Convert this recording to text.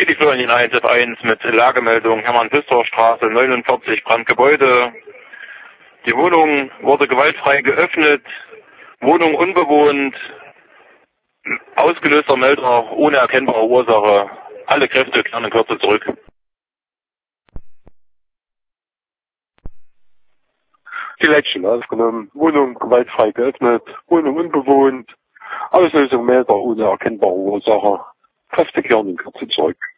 die Florian 1F1 mit Lagemeldung Hermann-Pistor-Straße 49, Brandgebäude. Die Wohnung wurde gewaltfrei geöffnet, Wohnung unbewohnt, ausgelöster Melder ohne erkennbare Ursache. Alle Kräfte kehren in Kürze zurück. Die Leitchen aufgenommen, Wohnung gewaltfrei geöffnet, Wohnung unbewohnt, Auslösung Melder ohne erkennbare Ursache. Kräfte kehren in Kürze zurück.